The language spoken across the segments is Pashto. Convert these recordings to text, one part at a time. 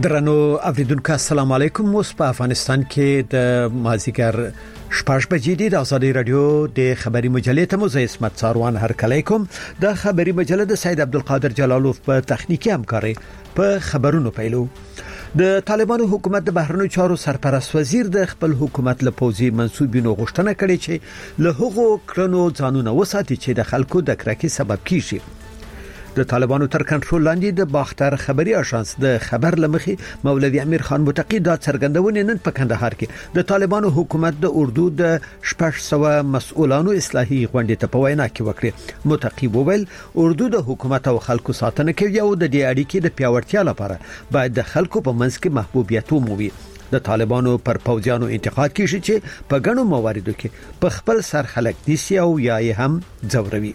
درنو اوریدونکو السلام علیکم. اوس په افغانستان کې د مازیګر 6 بجې د ازادي رادیو د خبري مجلې ته مو زه اسمت ساروان هرکلی کوم. د خبري مجلې د سید عبدالقادر جلالوف په تخنیکی همکاري په خبرونو پیلو. د طالبانو حکومت د بهرنیو چارو سرپرست وزیر د خپل حکومت له پوزي منسوبینو غوښتنه کړې چې له هغو کړنو ځانونه وساتي چې د خلکو د کرکې سبب کیږي. د طالبانو تر کنټرول لاندې د باختر خبري اژانس د خبر لمخي مولوي امیر خان متقی دا څرګندونه نن په کندهار کې د طالبانو حکومت د اردو د 600 مسؤلانو اصلاحي غونډې ته په وینا کې وکړه. متقی وویل اردو د حکومت او خلکو ساتنه کوي او د دې اړیکې د پیاوړتیا لپاره باید د خلکو په منځ کې محبوبیت ومومي. د طالبانو پر پوځیانو انتقاد کیږي چې په غنو مواردو کې په خپل سر خلک دي او یا هم ځوروي.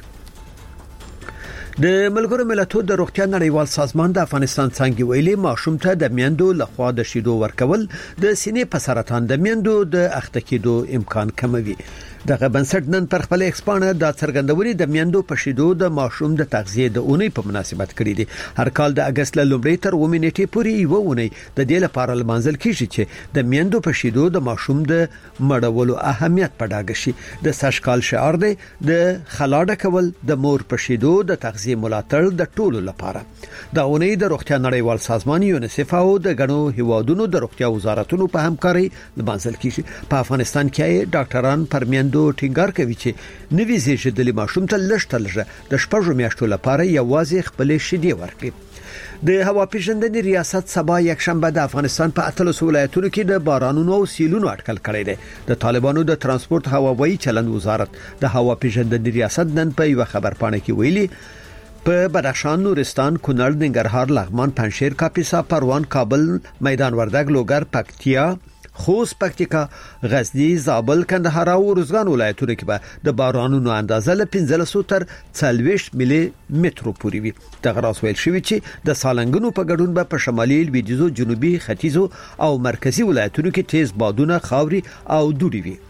د ملګرو ملتونو د روغتیا نړیوال سازمان د افغانستان څنګه ویلي ماشوم ته د میندو لخوا د شیدو ورکول د سینې په سرطان د میندو د اخته کېدو امکان کموي. دغه بنسټ نن پر خپل ایکسپانه د څرګندونې د میندو په شیدو د ماشوم د تغذیه د اونۍ په مناسبت کړی دی. هر کال د اگست له لومړۍ تر 9 نیټې پورې یو اونۍ د دې لپاره لمانځل کیږي چې د میندو په شیدو د ماشوم د مړولو اهمیت په ډاګه شي. د سشکال شعار دی د خلاډه کول د مور په شیدو د تغذیه ملاتړ د ټولو لپاره. د اونۍ د روغتیا نړیوال سازمان یونیسف او د غنو هیوادونو د روغتیا وزارتونو په همکاري لمانځل کیږي. په افغانستان کې ډاکټران پر میندو ټینګار کوي چې نوې زیږیدلي ماشوم ته لږ د 6 میاشتو لپاره یوازې خپل شیدې ورکړي. د هوا پیژندنې ریاست سبا یک شنبه د افغانستان په 13 ولایتونو کې د بارانونو او سیلونو اټکل کړی دی. د طالبانو د ترانسپورت هواوي چلند وزارت د هوا پیژندنې ریاست نن په یو خبرپاڼه کې ویلي په بدخشان، نورستان، کونړ، ننګرهار، لغمان، پنجشیر، کاپیسا، پروان، کابل، میدان وردګ، لوګر، پکتیا، خوست، پکتیکا، غزنی، زابل، کندهار او روزګان ولایتونو کې به د بارانونو اندازه له 15 تر 40 ملي مترو پورې وي. د غراس ویل شوی چې د سالنګونو په ګډون به په شمالي، لویدیځو، جنوبي، ختیځو او مرکزی ولایتونو کې تیز بادونه، خاوري او دوړې وي.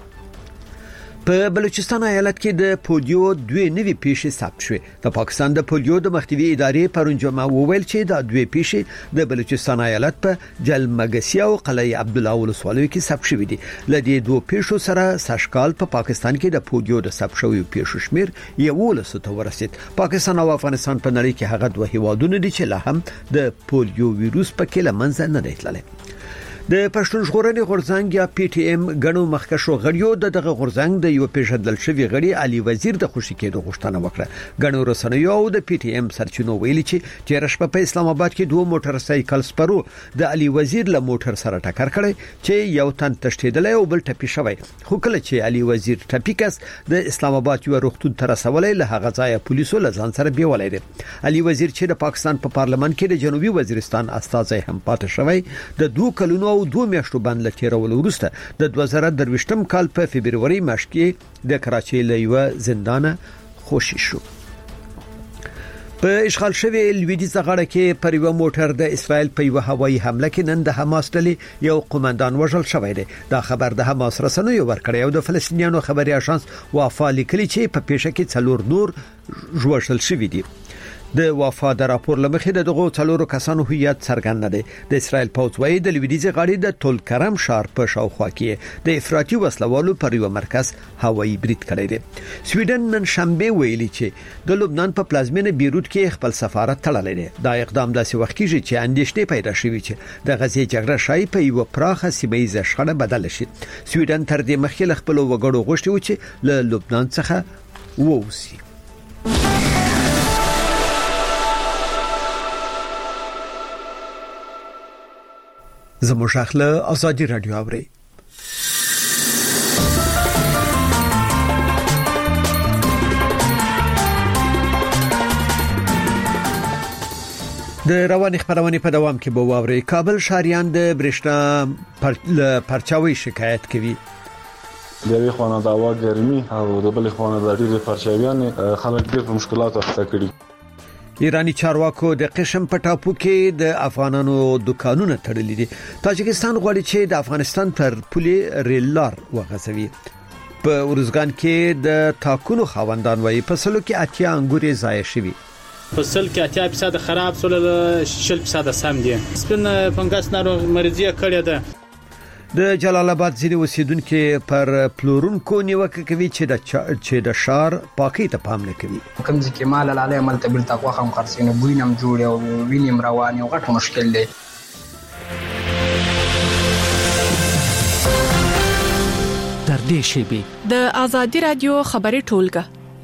په بلوچستان ایالت کې د پولیو 2 نوي پیښې ثبت شوې. د پاکستان د پولیو د مخنیوي ادارې پرون جمعه وویل چې دا 2 پیښې د بلوچستان ایالت په جلمګسي او قلعه عبدالله ولسوالیو کې ثبت شوې دي. لدې 2 پیښو سره سشکال په پاکستان کې د پولیو د ثبت شویو پیښو شمیر 11 ته ورسید. پاکستان او افغانستان په نړۍ کې هغه 2 هیوادونه دي چې لا هم د پولیو وایروس په کې لمنځه نه دی تللی. د پښتون ژغورنې غورځنګ یا پی ټی ایم غنو مخکښو غړیو دغه غورځنګ د یو پیژندل شوی غړي علي وزیر د خوشی کېدو غوښتنه وکړه. غنو رسنیو او د پی ټی ایم سرچینو ویلي چې تیر شپه په اسلام آباد کې 2 موټر سایکل سپرو د علي وزیر له موټر سره ټکر کړی چې یو تن تشتیدل او بل ټپي شوی. خو کله چې علي وزیر ټپي کس د اسلام آباد یو روغتون تر رسولې له هغه ځای پولیسو له ځان سره بیولای دي. علي وزیر چې د پاکستان په پارلمان کې د جنوبي وزیرستان استازی هم پاتې شوی د 2 کلونو او 2 میاشتو باندې لټیرول وروسته د 2023 کال په فبرवरी میاشت کې د کراچۍ له یو زندان خوشی شو. په اشغال شوی لویدیځ غاړه کې پر یو موټر د اسرائیل په یو هوایي حمله کې نن د حماس ډلې یو قومندان وژل شوی دی. دا خبر د حماس رسنیو ورکړی او د فلسطینیانو خبري اژانس وافا لیکلي چې په پیښه کې 4 نور ژوبل شوی دي. د وفا د راپور لمخې دغه 4 کسانو هویت څرګند نه دي. د اسرائیل پوځ وايي د لویدیځ غاړې د تل کرم ښار په شاوخوا کې د افراطي وسلوالو پر یو مرکز هوایي برید کړی دی. سویډن نن شنبه ویلي چې د لبنان په پلازمینه بیروت کې خپل سفارت تړلی دی. دا اقدام داسې وخت کېږي چې اندېښنې پیدا شوې چې د غزې جګړه شای په یو پراخه سیمه شخړه بدل شي. سویډن تر دې مخکې له خپل وګړو غوښتي و چې له لبنان څخه ووځي. زموږ اخله ازادي رادیو اوري. د رواني خبرونه په دوام کې به واوري. کابل شهريان د برېښنا پرچاوي شکایت کوي. د یوې خوا د هوا ګرمي او د بلې خوا د ډېر پرچاویان خلک ډېر مشکلات اخته کړي. ایرانی چارواکو د قشم په ټاپو کې د افغانانو دکانونه تړلي دي. تاجکستان غواړي چې د افغانستان پر پولې ریل لار وغځوي. په ورزګان کې د تاکونو خاوندان وایي په سلو کې 80 انګورې ضایع شوي. فصل کې 80% خراب سول 60% سم دي. سپین فنګس ناروغ مریضي کړی ده. د جلال آباد ځینې اوسیدونکو پر پلورونکو نیوکه کوي چې د شار پاکي ته پام نه کوي. کوم ځکه مال لاله عمل ته بل تقوا هم خرڅینه بوینم جوړ او وینم روان یو غټ مشکل دی. تر دې شی د آزادی رادیو خبري ټولګه.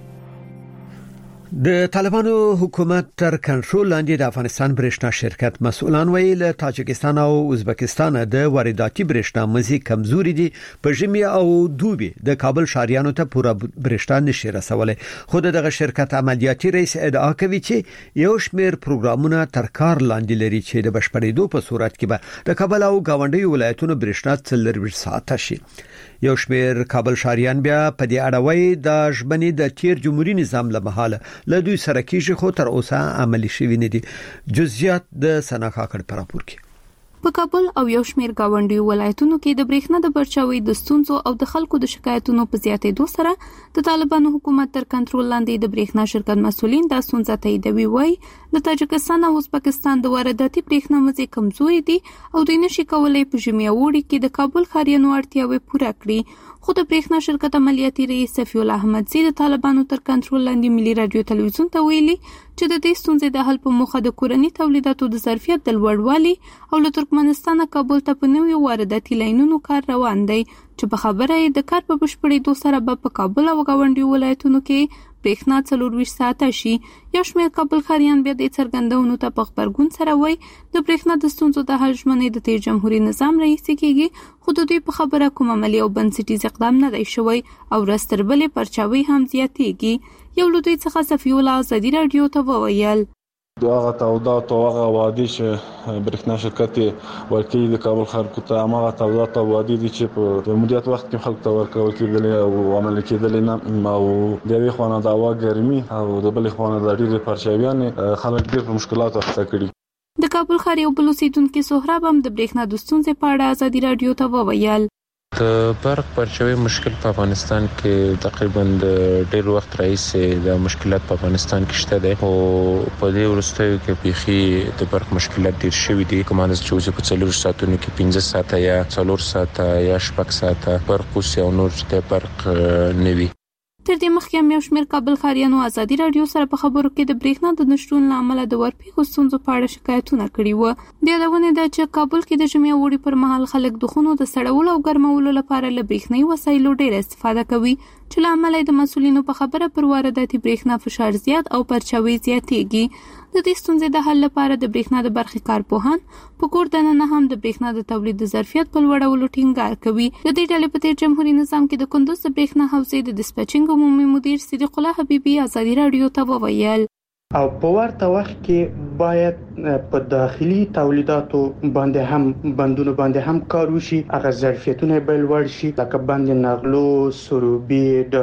د طالبانو حکومت تر کنټرول لاندې د افغانستان برېښنا شرکت مسؤلان ویل تاجکستان او ازبکستان د وارداتي برېښنا مزي کمزوري دي. په ژمي او دوبي د کابل شاریانو ته پوره برېښنا نشي رسولای. خو دغه شرکت عملیاتي رئیس ادعا کوي چې یو شمېر پروګرامونه تر کار لاندې لري چې د بشپړېدو په صورت کې به د کابل او گاونډي ولایتونو برېښنا 40 ساعته شي. یو شمېر کابل شاریان بیا په دې اړه وایي د ژبنې د تیر جمهوریت نظام له مهاله له دوی سره کېږي خو تر اوسه عملی شوی نه دي. جزئیات د سنا کاکړ پر راپور کې. په کابل او یو شمېر گاونډي ولایتونو کې د برېښنا د برچاوي د ستونزو او د خلکو د شکایتونو په زیاتېدو سره د طالبانو حکومت تر کنټرول لاندې د برېښنا شرکت مسؤلین د ستونزې تاییدوي. وایي د تاجکستان او ازبکستان د وارداتي برېښنا مزي کمزوري دي او دوی نشي کولای په ژمي او وړي کې د کابل ښاریانو اړتیاوې پوره کړي. خو د برېښنا شرکت عملیاتي رئیس صفی الله احمدزی د طالبانو تر کنټرول لاندې ملي رادیو تلویزیون ته ویلي چې د دې ستونزې د حل په موخه د کورني تولیداتو د ظرفیت د لوړوالي او له ترکمنستان کابل ته په نوي وارداتي لاینونو کار روان دی چې په خبره یې د کار په بشپړېدو سره به په کابل او گاونډي ولایتونو کې برېښنا 40 ساعته شي. یو شمېر کابل خاریان بیا د څرګندونو ته په خبرګون سره وایي د برېښنا د ستونزو د حل ژمنې د تیر جمهوریت نظام رئیس کېږي خو د دوی په خبره کوم عملی او بنسټیز اقدام نه دی شوی او رستربلې پرچاوي هم زیاتېږي. یو له دوی څخه صفی الله آزادی رادیو ته وویل دغه توضیحات او هغه وادي چې برېښنا شرکت ورکړي د کابل خلکو ته هغه توضیحات او وادي دي چې په مدیریت وخت کې خلکو ته ورکول کېدل او عمل کېدل نه او د یوې خوا نه د هوا ګرمي او د بلې خوا نه د ډېرې پرچاویان خلک ډېر په مشکلاتو اخته کړي. د کابل ښار یو بل اوسیدونکي سهراب هم د برېښنا د ستونزې په اړه آزادي رادیو ته وویل د برق پرچاوي مشکل په افغانستان کې تقریبا د ډېر وخت راهیسې د مشکلات په افغانستان کې شته دي او په دې وروستیو کې بيخي د برق مشکلات ډېر شوي دي. کومه چې په 40 ساعتونو کې 15 ساعته یا 4 ساعته یا 6 ساعته برق او نور د برق نوي. تر دې مخکې هم یو شمېر کابل ښاریانو آزادي رادیو سره په خبرو کې د برېښنا د نشتون له امله د ورپېښو ستونزو په اړه شکایتونه کړي وو. د یادونې ده چې کابل کې د ژمي او وړي پر مهال خلک د خونو د سړولو او ګرمولو لپاره له برېښنايي وسایلو ډېره استفاده کوي چې له امله د مسؤلینو په خبره پر وارداتي برېښنا فشار زیات او پرچاوي زیاتېږي. د دې ستونزې د حل لپاره د برېښنا د برخې کارپوهان په کور دننه هم د برېښنا د تولید د ظرفیت په لوړولو ټینګار کوي. د دې ډلې په تیر جمهوریت نظام کې د کندوز د برېښنا حوزې د ډسپیچینګ عمومي مدیر صدیق الله حبیبي آزادي رادیو ته وویل او په ورته وخت کې باید په داخلي تولیداتو باندې هم بندونو باندې هم کار وشي. هغه ظرفیتونه به لوړ شي لکه بند نغلو، سروبي،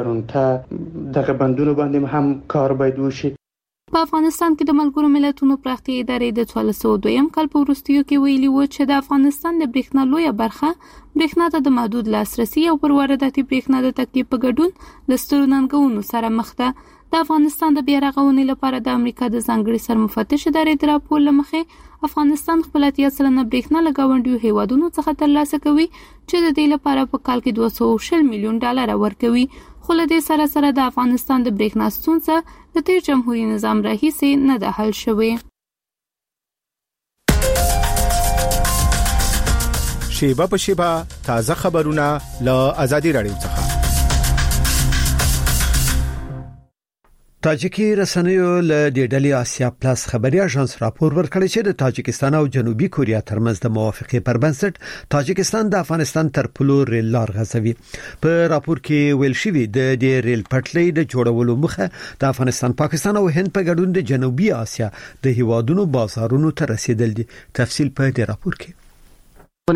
ډرونټه دغه بندونو باندې هم کار باید وشي. په افغانستان کې د ملګرو ملتونو پراختیایي ادارې د 1402 کال په وروستیو کې ویلي و چې د افغانستان د برېښنا لویه برخه برېښنا ته د محدود لاسرسي او پر وارداتي برېښنا د تکیې په ګډون له سترو ننګونو سره مخ ده. د افغانستان د بیا رغونې لپاره د امریکا د ځانګړي سرمفتش ادارې د راپور له مخې افغانستان خپل 80% برېښنا له ګاونډیو هیوادونو څخه ترلاسه کوي چې د دې لپاره په کال کې 240 میلیون ډالر ورکوي. خو له دې سره سره د افغانستان د برېښنا ستونزه د تیر جمهوریت نظام راهیسې نه ده حل شوې. شیبه په شیبه تازه خبرونه له آزادي رادیو څخه. تاجیکي رسنیو له د ډلې آسیا پلاس خبري اژانس راپور ورکړی چې د تاجکستان او جنوبي کوریا ترمنځ د موافقې پر بنسټ تاجکستان د افغانستان تر پلو ریل لار غځوي. په راپور کې ویل شوی د دې ریل پټلۍ د جوړولو مخه د افغانستان، پاکستان او هند په ګډون د جنوبي آسیا د هیوادونو بازارونو ته رسیدل دي. تفصیل په دې راپور کې.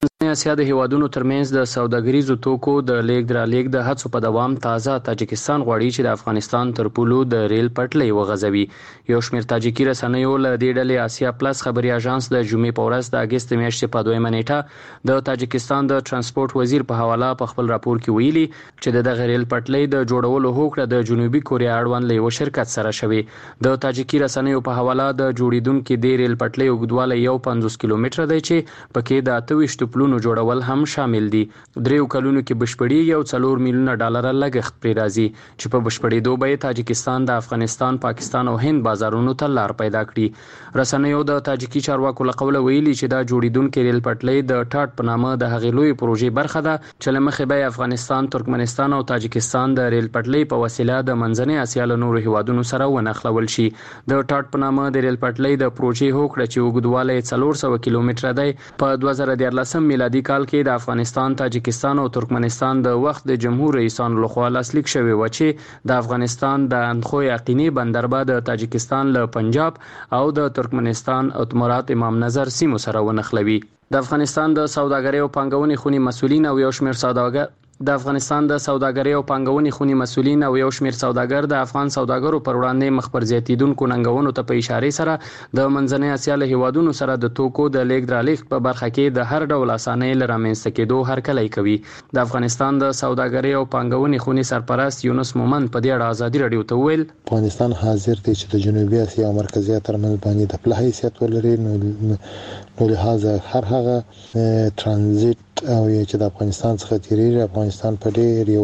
اسیا د هیوادونو ترمنځ د سوداګریزو توکو د لیږد رالېږد د هڅو په دوام تازه تاجکستان غواړي چې د افغانستان تر پولو د ریل پټلۍ وغځوي. یو شمېر تاجکي رسنیو له دې ډلې آسیا پلس خبري اژانس د جمعې په ورځ د اګست میاشتې په 2 نیټه د تاجکستان د ترانسپورت وزیر په حواله په خپل راپور کې ویلي چې دغه ریل پټلۍ د جوړولو هوکړه د جنوبي کوریا اړوند له یو شرکت سره شوی. د تاجکي رسنیو په حواله د جوړیدونکو د ریل پټلۍ اوږدوالی 50 کیلومتره دی چې پکې د 28 پلونو جوړول هم شامل دي. 3 کلونو کې بشپړي یو 4 میلیونه ډالر لګښت پرې راځي چې په بشپړېدو به تاجکستان د افغانستان، پاکستان او هند بازارونو ته لار پیدا کړي. رسنیو د تاجکي چارواکو له قوله ویلي چې دا جوړیدونکو ریل پټلۍ د ټاټ په نامه د هغې لوی پروژې برخه ده چې له مخې به افغانستان، ترکمنستان او تاجکستان د ریل پټلۍ په وسیله د منځنۍ اسیا له نورو هیوادونو سره ونښلول شي. د ټاټ په نامه د ریل پټلۍ د پروژې هوکړه چې اوږدوالی 400 کیلومتره دی په 2014 میلادي کال کې د افغانستان، تاجکستان او ترکمنستان د وخت د جمهور رئیسانو لخوا لاسلیک شوی و چې د افغانستان د اندخو یقیني بندربه د تاجکستان له پنجاب او د ترکمنستان اتمرات امام نظر سیمو سره ونښلوي. د افغانستان د سوداګرۍ او پانګونې خونی مسؤلین او یو شمېر سوداګر د افغانستان د سوداګرۍ او پانګونې خونی مسؤلین او یو شمېر سوداګر د افغان سوداګرو پر وړاندې مخ پر زیاتیدونکو ننګونو ته په اشاره سره د منځنۍ اسیا له هیوادونو سره د توکو د لیږد رالېږد په برخه کې د هر ډول اسانۍ لپاره رامنځته کېدو هرکلی کوي. د افغانستان د سوداګرۍ او پانګونې خونی سرپرست یونس مومند په دې اړه ازادي رادیو ته ویل افغانستان حاضر دی چې د جنوبي اسیا او مرکزي ترمنځ باندې د پله حیثیت ولري، نو لهدا هر هغه ترانزیت او چې د افغانستان څخه تیریږي افغانستان په ډیر یو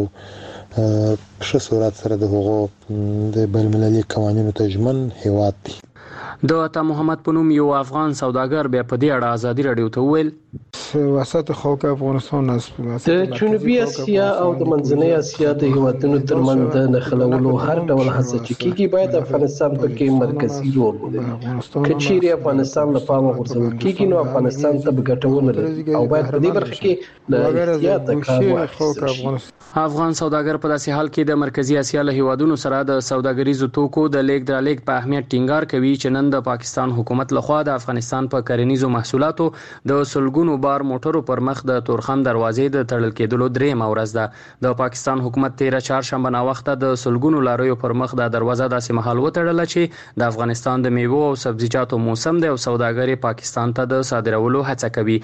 ښه صورت سره د هغو د بین المللي قوانینو ته ژمن هیواد دی. د عطا محمد پنوم یو افغان سوداګر بیا په دې اړه ازادي رادیو ته ویل وسط خاک افغانستان است. د جنوبي اسیا او د منځنۍ اسیا د هیوادونو ترمنځ د نښلولو هر ډول هڅه چې کیږي باید افغانستان پکې مرکزي رول ولري. که چیرې افغانستان له پامه غورځول کیږي نو افغانستان ته به ګټه ونه لري او باید په دې برخه کې له احتیاط کار واخیستل شي. افغان سوداګر په داسې حال کې د مرکزي اسیا له هیوادونو سره د سوداګریزو توکو د لیږد رالېږد په اهمیت ټینګار کوي چې نن د پاکستان حکومت لخوا د افغانستان په کرنیزو محصولاتو د سلګونو بار موټرو پر مخ د تورخم دروازې د تړل کېدلو درېمه ورځ ده. د پاکستان حکومت 13 چهارشنبه ناوخته د سلګونو لاریو پر مخ د دروازه داسې مهال وتړله چې د افغانستان د میوو او سبزیجاتو موسم دی او سوداګر پاکستان ته د صادرولو هڅه کوي.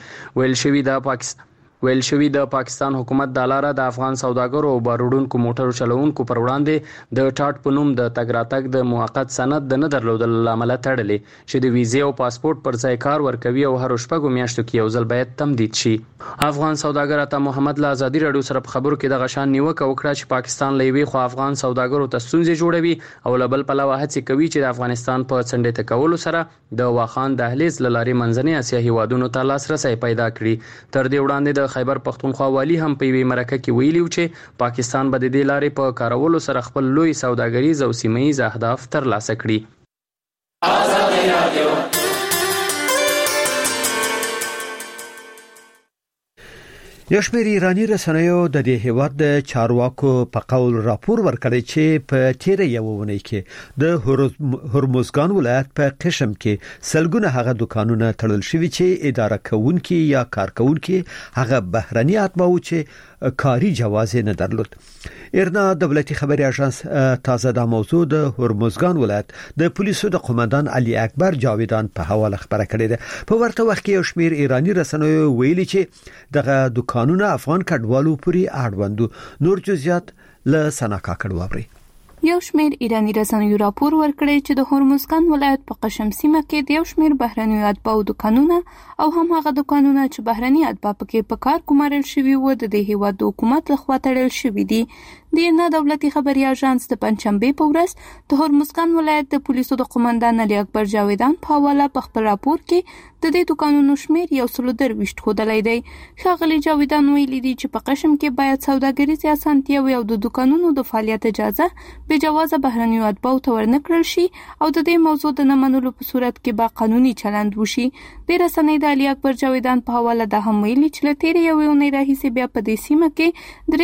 ویل شوی د پاکستان حکومت د لاره د افغان سوداګرو او باروړونکو موټرو چلوونکو پر وړاندې د ټاټ په نوم د تګ راتګ د موقت سند د نه درلودلو له امله تړلې چې د ویزې او پاسپورت پر ځای کار ورکوي او هر شپږو میاشتو کې یو ځل باید تمدید شي. افغان سوداګر عطا محمد له ازادي رادیو سره په خبرو کې د غشان نیوکه وکړه چې پاکستان له یوې خوا افغان سوداګرو ته ستونزې جوړوي او له بل پلوه هڅې کوي چې د افغانستان په څنډې ته کولو سره د واخان دهلیز له لارې منځنۍ اسیا هیوادونو ته لاسرسی پیدا کړي. تر دې وړاندې د خیبر پختونخوا والی هم په یوې مرکه کې ویلي چې پاکستان به د دې لارې په کارولو سره خپل لوی سوداګریز او سیمه‌ییز اهداف ترلاسه کړي. ازادي رادیو یو شمېر ایرانی رسنیو د دې هیواد د چارواکو په قول راپور ورکړی چې په تیره یو ونی کې د هرمزګان ولایت په قشم کې سلګونه هغه دکانونه تړل شوي چې اداره کوونکي یا کارکونکي هغه بهرني اتباو چې کاری جواز نه درلود. ایرنا دولتي خبري اژانس تازه د موضوع د هرمزګان ولایت د پولیسو د قومندان علي اکبر جاویدان په حواله خبره کړې ده. په ورته وخت کې یو شمېر ایرانی رسنیو ویلي چې دغه قانون افغان کډوالو پوری اړوندو. نور جزئیات له سناکا کډوابري. یو شمېر ایرانی رسنیو راپور ورکړی چې د هرمزګان ولایت په قشم سیمه کې د یو شمېر بهرني اتباو دکانونه او هم هغه دکانونه چې بهرني اتبا پکې په کار کومارل شوی و د هیواد حکومت لخوا تړل شوی دي. د نه دولتي خبري اژانس د پنځشنبه په ورځ د هرمزګان ولایت د پولیسو د قومندان علي اکبر جاویدان په حواله په خپل راپور کې د دې دکانونو شمېر 123 ښودلی دی. ښاغلي جاویدان ویلي دي چې په قشم کې باید سوداګریزي اسانتیاوې او د دکانونو د فعالیت اجازه به جواز بهرنیو اتباعو ته ورنکړل شي او د دې موضوع د نه منلو په صورت کې به قانوني چلند وشي. د رسنۍ د علي اکبر جاویدان په حواله د هم ویلي چې له تیرې یوې اونۍ راهیسې بیا په دې سیمه کې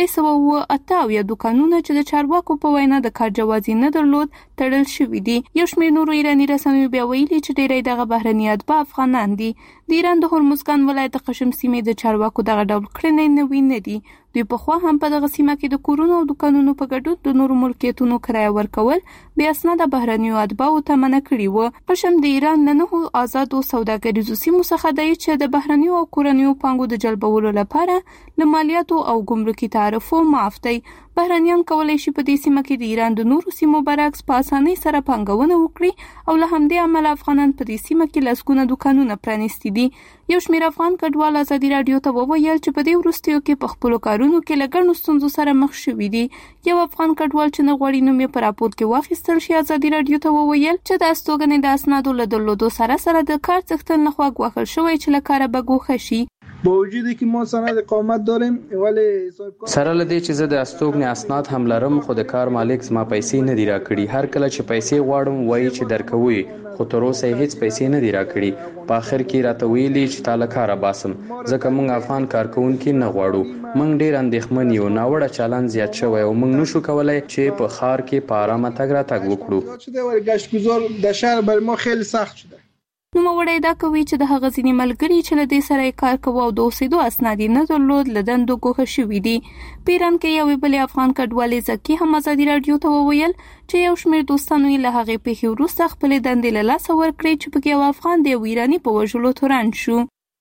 308 دوکانونه چې د چارواکو په وینا د کار جواز نه درلود تړل شوي دي. یو شمېر نورو ایراني رسنیو بیا ویلي چې ډېری دغه بهرني اتباع افغانان دي. د ایران د هرمزګان ولایت د قشم سیمې د چارواکو دغه ډول کړنې نوې نه دي. دوی په خوا هم په دغه سیمه کې د کورونو او دکانونو په ګډون د نورو ملکیتونو کرایه ورکول بیا اسناد بهرنیو اتباعو ته منع کړي وو. قشم د ایران نه آزادو سوداګریزو سیمو څخه دی چې د بهرنیو او کورنیو پانګو د جلبولو لپاره له مالیاتو او ګمرکي تعرفو معاف دی. بهرنیان کولای شي په دې سیمه کې د ایران د نورو سیمو برعکس په اسانۍ سره پانګونه وکړي او له همدې امله افغانان په دې سیمه کې لسګونه دکانونه پرانیستي دي. یو شمېر افغان کډوال ازادي رادیو ته وویل چې په دې وروستیو کې په خپلو کارونو کې له ګڼو ستونزو سره مخ شوي دي. یو افغان کډوال چې نه غواړي نوم یې په راپور کې واخیستل شي ازادي رادیو ته وویل چې د استوګنې د اسنادو له درلودو سره د کار څښتن لخوا ګواښل شوی چې له کاره به ګوښه شي. با وجودی که ما سند اقامت داریم ولی سره لدی چې زه د استوګنې اسناد هم لرم خو د کار مالک زما پیسې نه دی راکړي. هر کله چې پیسې غواړم وایي چې درکوي خو تر اوسه هیڅ پیسې نه دی راکړي. په اخر کې راته ویلي چې تا له کاره باسم ځکه موږ افغان کارکونکي نه غواړو. موږ ډیر اندېښمن یو. ناوړه چالان زیات شوی او موږ نشو کولای چې په ښار کې په آرامه تګ راتګ وکړو. گشتگذار در شهر برای ما خیلی سخت شده. نوموړی دا کوي چې د هغه ځینې ملګري چې له دې سره کار کوي او د اوسېدو اسناد نه درلود له دندو ګوښه شوي دي. په ایران کې یوې بلې افغان کډوالې زکي هم ازادي رادیو ته وویل چې یو شمېر دوستانو یې له هغې پیښې وروسته خپلې دندې له لاسه ورکړې چې پکې یو افغان د یو ایراني په وژلو تورن شو.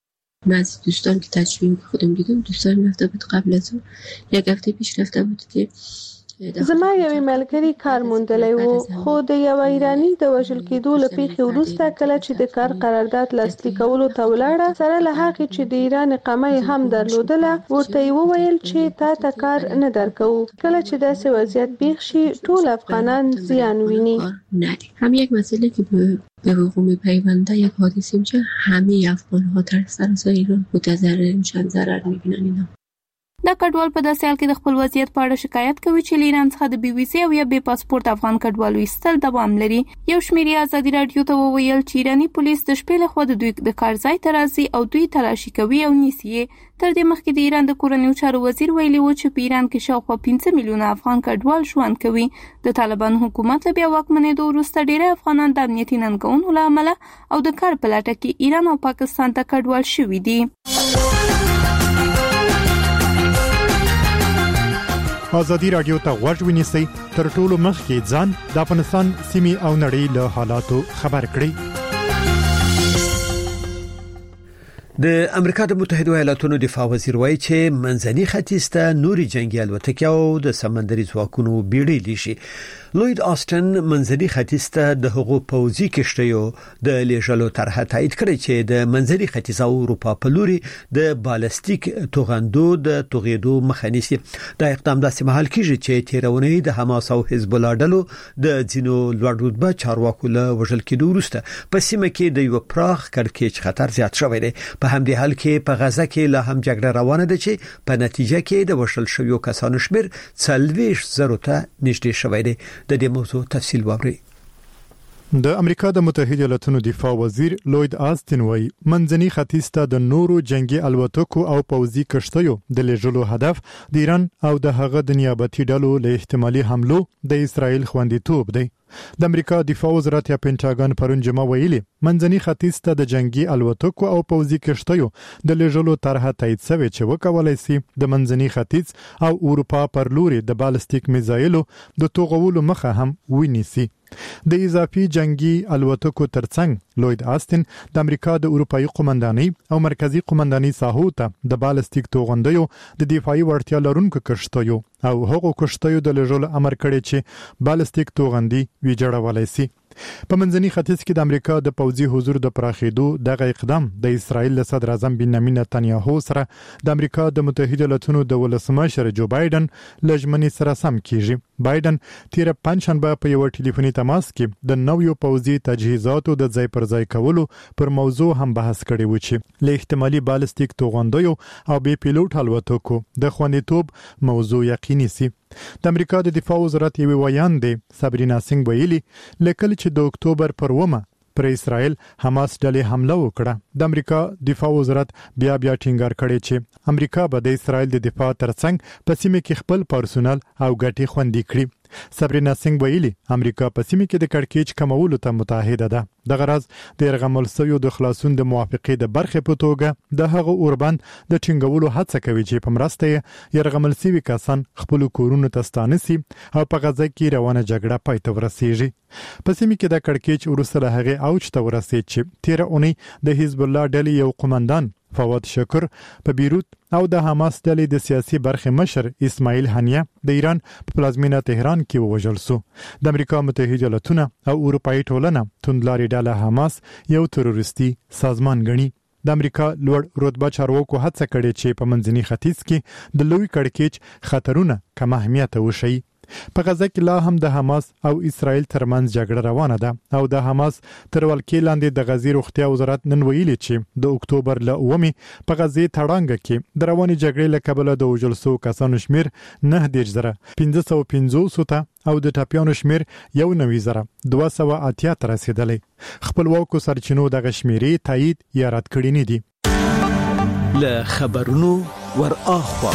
من از دوستان که تجربه خودم دیدم دوستان رفته بود قبل از اون یک هفته پیش رفته بود که زما یوې ملګری کار موندلی و خو د یو ایرانی د وژل کېدو له پیښې وروسته کله چې د کار قرارداد لاسلیک کولو ته ولاړه سره له هغې چې د ایران اقامه یې هم درلودله ورته یې وویل چې تا ته کار نه درکوو. کله چې داسې وضعیت پیښ شي ټول افغانان زیان ویني. هم یک مسئله که به وقوع میپیونده یک حادثه میشه همه افغان‌ها در سراسر ایران متضرر میشن ضرر میبینن. اینا دا کډوال په داسې حال کې د خپل وضعیت په اړه شکایت کوي چې له ایران څخه د بي بي سي او یا بې پاسپورت افغان کډوالو ایستل دوام لري. یو شمېر یې ازادي رادیو ته وویل چې ایراني پولیس د شپې لخوا د دوی د کار ځای ته راځي او دوی تلاشي کوي او نیسي یې. تر دې مخکې د ایران د کورنیو چارو وزیر ویلي و چې په ایران کې شاوخوا 15 میلیونه افغان کډوال ژوند کوي. د طالبانو حکومت له بیا واکمنېدو وروسته ډېری افغانان د امنیتي ننګونو له امله او د کار په لټه کې ایران او پاکستان ته کډوال شوي دي. ازادي رادیو ته غوږ ونیسئ تر ټولو مخکې ځان د افغانستان سیمې او نړۍ له حالاتو خبر کړئ. د امریکا د متحده ایالاتونو دفاع وزیر وایي چې منځني ختیځ ته نوري جنگي الوتکې او د سمندري ځواکونو بیړۍ لیشي. لوید آستن منځني ختیځ ته د هغو پوځي کشتیو د لیږلو طرحه تایید کړې چې د منځني ختیځ او اروپا په لوري د بالستیک توغندو د توغېدو مخه نیسي. دا اقدام داسې مهال کېږي چې تیرونې د حماس او حزب الله ډلو د ځینو لوړ رتبه چارواکو له وژل کېدو وروسته په سیمه کې د یو پراخ کړکېچ خطر زیات شوی دی. په همدې حال کې په غزه کې لا هم جګړه روانه ده چې په نتیجه کې د وژل شویو کسانو شمیر 40,000 ته نږدې شوی دی. د دې موضوع تفصیل واورئ. د امریکا د متحده ایالاتونو دفاع وزیر لوید آستن وایي منځني ختیځ ته د نورو جنگي الوتکو او پوځي کشتیو د لیږلو هدف د ایران او د هغه د نیابتي ډلو له احتمالي حملو د اسرائیل خوندیتوب دی. د امریکا دفاع وزارت یا پینټاګن پرون جمعه ویلي منځني ختیځ ته د جنگي الوتکو او پوځي کشتیو د لیږلو طرحه تایید شوی چې وکولای شي د منځني ختیځ او اروپا پر لوري د بالستیک میزایلو د توغولو مخه هم ونیسي. د اضافي جنگي الوتکو ترڅنګ لوید آستن د امریکا د اروپאי قومندانۍ او مرکزی قومندانۍ ساحو ته د بالستیک توغندیو د دفاعي وړتیا لرونکو کشتیو او هغو کشتیو د لیږلو امر کړی چې بالستیک توغندي ویجاړولای شي. په منځني ختیځ کې د امریکا د پوځي حضور د پراخېدو دغه اقدام د اسرائیل صدر اعظم بنیامین نتنیاهو سره د امریکا د متحده ایالاتونو د ولسمشر جو بایدن لجمنې سره سم کیږي. بایدن تیر پنځشنبه په یو ټلیفوني تماس کې د نویو پوځي تجهیزاتو د ځای پر ځای کولو پر موضوع هم بحث کړی و چې له احتمالي بالستیک توغندیو او بې پیلوټ الوتکو د خوندیتوب موضوع یقیني سي. د امریکا د دفاع وزارت یو ویاندې سابرینا سنگ ویلي لکه چې د اکتوبر پر 1 پر اسرائیل حماس ډلې حمله وکړه. د امریکا دفاع وزارت بیا ټینګار کړی چې امریکا به د اسرائیل د دفاع ترڅنګ په سیمه کې خپل پرسونل او ګټې خوندي کړي. سابرینا سنگ ویلي امریکا په سیمه کې د کړکېچ کمولو ته متحده ده. د غرض د يرغمل سویو د خلاصون د موافقې د برخې په توګه د هغه اوربند د ټینګولو هڅه کوي چې په مرسته يرغمل سوي کسان خپل کورونو ته ستانسي او په غزه کې روانه جګړه پای ته ورسیږي. په سیمه کې د کړکېچ وروسته له هغه اوج ته ورسید چې 13 اونۍ د حزب الله ډلې یو قومندان فواد شکر په بیروت او د حماس ډلې د سیاسي برخې مشر اسماعیل هنیه د ایران په پلازمینه تهران کې ووژل شو. د امریکا متحده ایالاتونه او اروپאי ټولنه توندلاري ډله حماس یو تروریستي سازمان ګڼي. د امریکا لوړ رتبه چارواکو هڅه کړې چې په منځني ختیځ کې د لوی کړکېچ خطرونه کم اهمیت وشي. په غزه کې لا هم د حماس او اسرائیل ترمنځ جګړه روانه ده او د حماس تر ولکې لاندې د غزې روغتیا وزارت نن ویلي چې د اکتوبر ل 9 په غزې تړانګه کې د رواني جګړې له کبله د وژل شو کسانو شمیر 9,550 ته او د ټاپیانو شمیر 19,280 ته رسیدلی. خپلواکو سرچینو د غشمیري تایید یا رد کړی نه دي. له خبرونو ور اخوا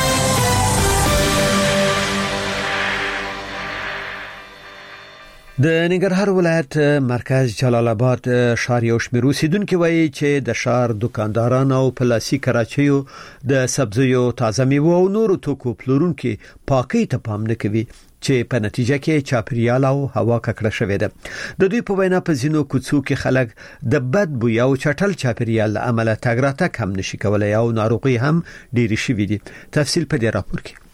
د ننګرهار ولایت مرکز جلال آباد ښار یو شمېر اوسیدونکو وایي چې د ښار دکانداران او پلاسي کراچیو د سبزیو تازه میوه او نورو توکو پلورونکو پاکۍ ته پام نه کوي چې په نتیجه کې چاپیریال او هوا ککړه شوې ده. د دوی په وینا په ځینو کوڅو کې خلک د بد بوی او چټل چاپیریال عمله تګ راتګ هم نشي کولای او ناروغي هم ډېری شوې دي. تفصیل په دې راپور کې.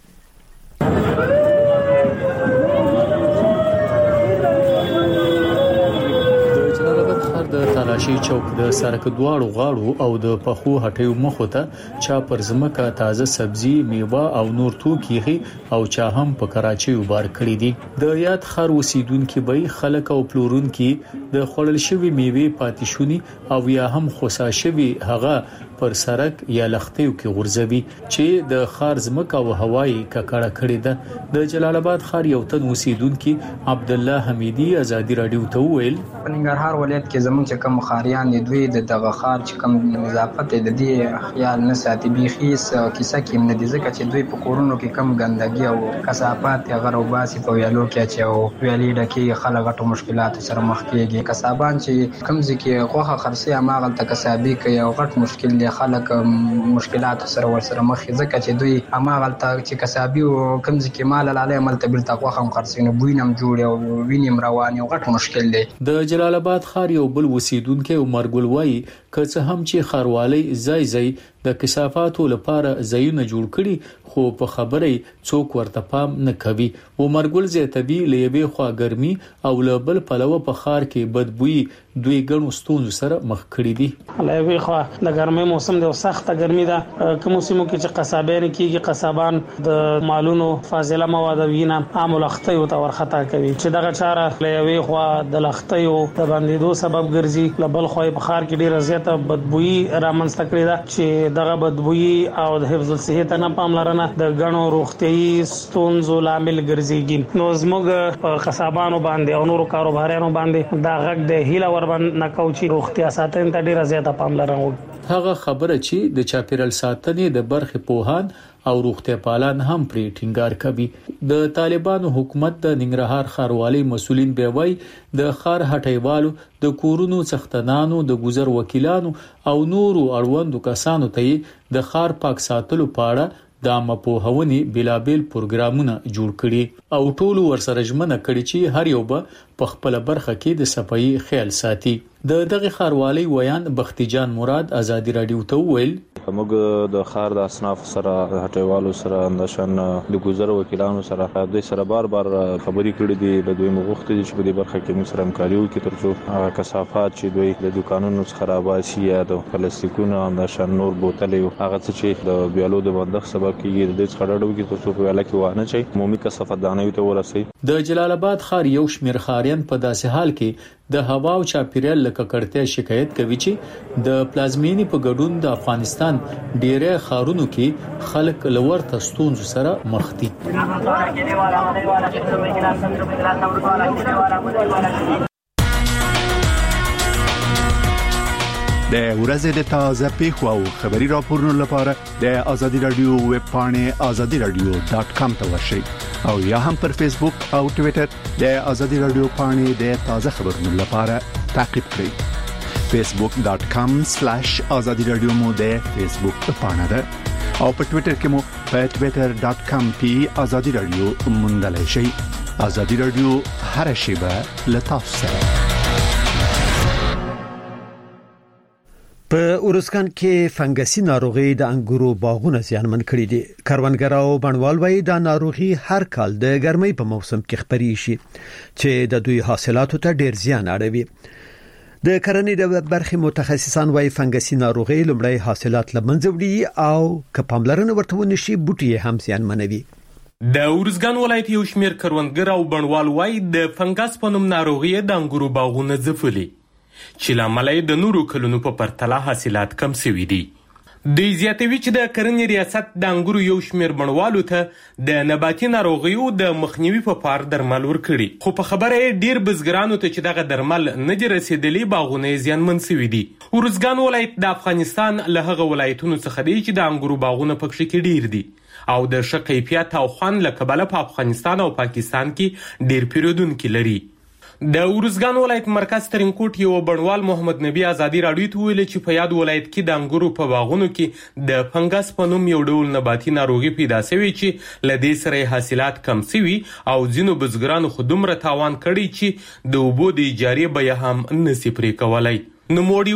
د تالاشي چوک د سرک دواړو غاړو او د پخو هټیو مخه ته چا پر زمکه تازه سبزی میوه او نور توکي او چا هم په کراچي وبار کړی دي. د یاد خار اوسیدونکو به خلک او پلورونکو د خړل شوی میوه پاتیشونی او یا هم خوسا شوی هغه پر سرک یا لختیو کې غورځوي چې د خار زمکه او هوایی ککړه کړی ده. د جلال آباد خار یو تن اوسیدونکو عبد الله حمیدی ازادي رادیو ته ویل ننګرهار ولایت کې زموږ چې کوم خاریان دي دوی د دغه خار چې کوم نظافت د دې خیال نه ساتي بيخي کیسه کې نه دي ځکه چې دوی په کورونو کې کم ګندګي او کثافات غیر وباسي په ویالو کې چې او ویالې ډکه خلک غټو مشکلات سره مخ کېږي. کثافان چې کم ځکه غوخه خرسي اماغه تکسابي کوي او غټ مشکل دي خلک مشکلات سره ورسره مخ ځکه چې دوی اماغه چې کثابي او کم ځکه مال علی عمل تبل تقوا هم خرسینه بوینم جوړ او وینم روان او غټ مشکل دي. د جلال آباد خار یو بل اوسیدونکو عمر ګل وای که څه هم چې خاروالي ځای د کثافاتو لپاره ځایونه جوړ کړي خو په خبره څوک ورته پام نه کوي. عمر ګل زیاتوي لېبه خوا ګرمي او لبل پلوه په خار کې بدبوئی دوی ګڼو ستونزو سره مخ کړي دي. لېبه خوا د ګرمۍ موسم د سخته ګرمي ده کوم موسمو کې چې قصابان کېږي قصابان د مالونو فاضله مواد وینه عام لختي او تور خطا کوي چې دغه چاره لېبه خوا د لختي او د باندې سبب ګرځي لبل خو په خار کې ډیره زیاته بدبوئی رامنځته کړي ده چې دغه بدبوئی او د حفظ الصحت نه پاملرنه د غنو روغتي ستونزو لامل ګرځيږي. نو زموږ په قصابانو باندې او نورو کاروبارانو باندې دا غږ د هیله وربند نکوچي روغتیا ساتنه ته ډیره زیاته پاملرنه. هغه خبره چې د چاپیریال ساتنې د برخې پوهان او روغتیا پالان هم پرې ټینګار کوي. د طالبانو حکومت د ننګرهار خاروالي مسولین به وای د خار هټیوالو د کورونو څښتنانو د گذر وکیلانو او نورو اړوندو کسانو ته د خار پاک ساتلو پاړه د مپوهونی بلابل پروګرامونه جوړ کړي او ټولو ورسره ژمنه کړي چې هر یو به په خپل برخه کې د صفائی خیال ساتي. د دغه خاروالي ویان بختي جان مراد ازادي رادیو ته ویل موږ د خار د اصناف سره هټیوالو سره نشن د گذر وکیلانو سره دوی سره بار خبرې کړې دي. د دوی مغوښتل چې په دې برخه کې موږ سره همکاري وکړو ترڅو کثافات چې دوی د دکانونو څخه خراباسي یا د پلاستیکونو نشن نور بوتلې هغه چې د بیالو د بندښت سبب کیږي د څخړړو کې ترڅو په ویاله کې وانه چي عمومي کثافت دانوي ته ورسي. د جلال آباد خار یو شمیر خاري والین په داسې حال کې د هوا او چاپیریال لکړتیا شکایت کوي چې د پلازمینی په ګډون د افغانستان ډیره خارونو کې خلک لور تستونز سره مخ دي. د ورځې د تازه پیښو او خبري راپورونو لپاره د ازادي رادیو ویب پاڼې azadiradio.com ته ورشئ او یا هم پر فیسبوک او ټوئیټر د ازادي رادیو پاڼې د تازه خبرونو لپاره تعقیب کړئ. facebook.com/azadiradio مو د فیسبوک پاڼه ده او په ټوئیټر کې مو په twitter.com/azadiradio موندلای شئ. ازادي رادیو هر شیبه لتاسو سره. په اورسکان کې فنګسي ناروغي د انګورو باغونه زیانمن کړي دي. کروندګر او بڼوال وايي دا ناروغي هر کال د ګرمۍ په موسم کې خپري شي چې د دوی حاصلاتو ته ډیر زیان اړوي. د کرنې د برخې متخصصان وايي فنګسي ناروغي لومړی حاصلات لمنځه وړي او که پاملرنه ورته ونشي بوټي هم زیانمنوي. د اورسګان ولایت یو شمیر کروندګر او بڼوال وايي د فنګس په نوم ناروغي د انګورو باغونه ځپلي چې لامل د نورو کلونو په پرتله حاصلات کم شوي دي. د زیاتوي چې د کرنې ریاست د انګورو یو شمیر بڼوالو ته د نباتي ناروغیو د مخنیوي په پار درمل ورکړي، خو په خبره ډیر بزګرانو ته چې دغه درمل نه دي رسیدلي باغونه زیانمن شوي دي. اورسګان ولایت د افغانستان له هغه ولایتونو څخه دی چې د انګورو باغونه پکې کې ډیر دي او د ښه کیفیت او خوند له کبله په افغانستان او پاکستان کې ډیر پیرودونکي لري. د اورسګان ولایت مرکز ترینکوټ یو بڼوال محمد نبی ازادي رادیو ته ویل چې په یاد ولایت کې د انګورو په باغونو کې د فنګس په نوم یو ډول نباتي ناروغي پیدا شوی چې لدې سره حاصلات کم شوي او ځینو بزګرانو خو دومره تاوان کړی چې د اوبو د اجارې بیه هم نشي پرې کولی. نوموړي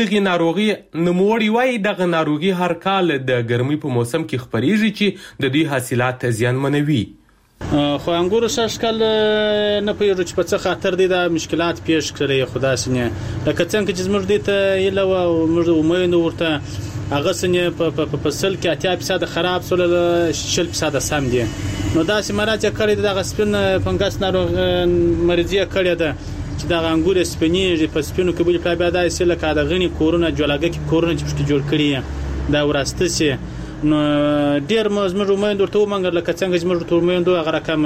وایي دغه ناروغي هر کال د ګرمۍ په موسم کې خپریږي چې د دوی حاصلات زیانمنوي. خو انګورو شاشکل نه پیږي چې په څه خاطر دي دا مشکلات پیښ کړي خدا سينه لکه څنګه چې زموږ دې ته یله او موږ امید ورته هغه سينه په فصل کې 80% خراب سول 60% سم دي. نو دا سیمراته کړي دغه سپین فنګس ناروغ مریضي کړي ده چې دا انګور سپینې په سپینو کې بل په بیا دای سله کا د غني کورونه جوړاګه کې کورونه چې جوړ کړي دا وراسته سي. نو ډیر مزمر ومند ورته ومنګل لکه څنګه چې موږ ته ومند هغه رقم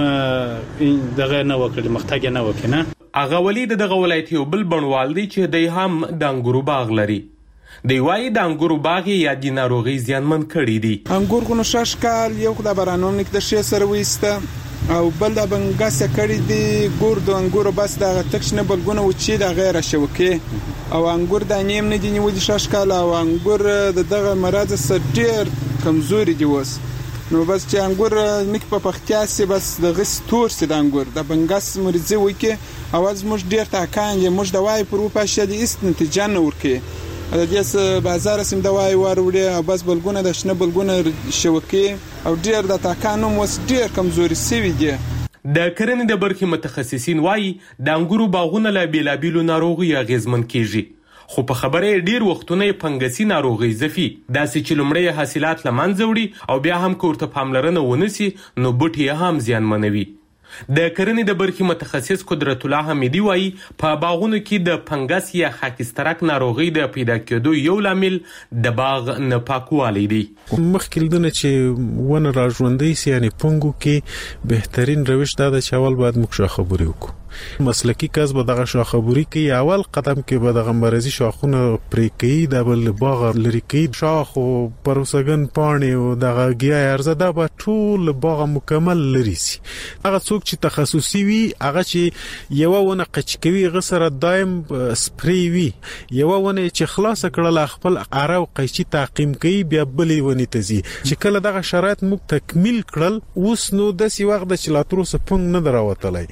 دغه نه وکړي مختاج نه وکړي. هغه ولید دغه ولایت یو بل بڼوال دی چې دی هم د انګورو باغ لري. دی وايي د انګورو باغ یا د ناروغي زیانمن کړي دي. انګور کو نشه شکل یو خدای برانون کې د شی سره وېسته او بل د بنګاس کړي دي ګور د انګورو بس د تکش نه بلګونه و چې د غیر شوکه او انګور د نیم نه دي نیول شاشکال او انګور دغه مرض سره ډیر کمزوري دي وس. نو بس چې انګور نک په پختیاسي بس د غس تور سي د انګور د بنګاس مرزي وکي اواز موږ ډیر تاکان موږ د وای پر په شدي است نتیجه نه ورکي د دې بازار سم د وای وروړي او بس بلګونه د شنه بلګونه شوکي او ډیر د تاکانو مس ډیر کمزوري سوي دي. د کرنې د برخې متخصصین وایي د انګورو باغونه له بیلابیلو ناروغي اغیزمن کیږي، خو په خبره ډیر وختونه فنګسي ناروغي ځفي داسې چې لمړی حاصلات لمنځه وړي او بیا هم کوړه پاملرنه ونسي نو بوټي هم زیانمنوي. د کرنې د برخې متخصص قدرت الله حمیدی وایي په باغونو کې د فنګس یا خاکسترک ناروغي د پیدا کېدو یو لامل د باغ نه پاکوالی دی. مخکې چې ونه راژوندۍ سي یعنی پنګو کې بهترین روش دا د چاول باید موږ خبرې وکړو. مسلکی کس به دغه شاخبوري کې اول قدم کې به دغه مرزي شاخونه پرې کوي د بل باغ لري کوي شاخ او پروسګن پانی او دغه گیا ارزه دا به ټول باغ مکمل لري سي. هغه څوک چې تخصصي وي هغه چې یو ونه قچکوي غسر دایم سپری وي یو ونه چې خلاص کړل خپل عراو قیچي تعقیم کوي بیا بلې ونی تزي چې کله دغه شرایط موږ تکمیل کړل اوس نو د سی وخت د چلاترو سپنګ نه دراوتلای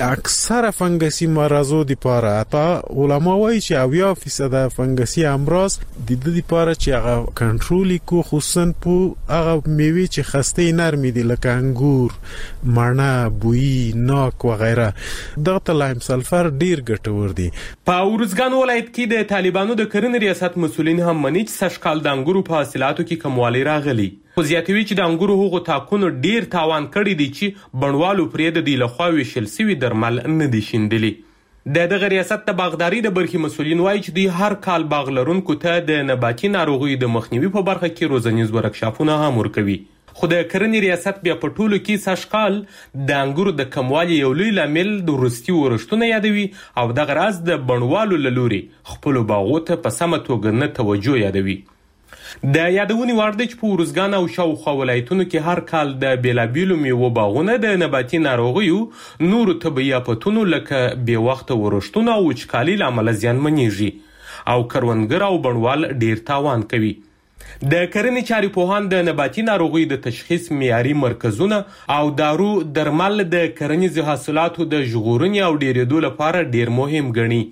اکثر فنګسي مرزو د پاره اته علما وایي چې 80% فنګسي امراض د دې لپاره چې هغه کنټرول کو خصوصا په هغه میوه چې خسته نرمي دي لکه انګور مڼه بوئی ناک و غیره دغه لایم سلفر ډیر ګټور دي. په اورسګان ولایت کې د طالبانو د کرنې ریاست مسولین هم منی چې سشکال د انګورو په حاصلاتو کې کموالی راغلی خو زیاتوي چې د انګورو هغو تاکونو ډیر تاوان کړی دی چې بڼوالو پرې د دې لخوا ویشل سوي درمل نه دي شیندلي. د دغه ریاست د باغداري د برخې مسؤلین وایي چې دوی هر کال باغ لرونکو ته د نباتي ناروغیو د مخنیوي په برخه کې روزنیز ورکشاپونه هم ورکوي. خو د کرنې ریاست بیا په ټولو کې سږکال د انګورو د کموالي یو لوی لامل د وروستي ورښتونه یادوي او دغه راز د بڼوالو له لوري خپلو باغو ته په سمه توګه نه توجه یادوي. د یادونې وړ دی چې په ارزګان او شاوخوا ولایتونو کې هر کال د بیلابیلو میوو باغونه د نباتي ناروغیو نورو طبیعي آفتونو لکه بې وخته ورښتونه او وچکالي له امله زیانمنېږي او کروندګر او بڼوال ډیر تاوان کوي. د کرنې چارې پوهان د نباتي ناروغیو د تشخیص معیاري مرکزونه او دارو درمل د کرنیزو حاصلاتو د ژغورنې او ډیرېدو لپاره ډیر مهم ګڼي.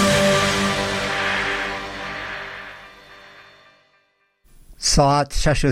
ساعت 6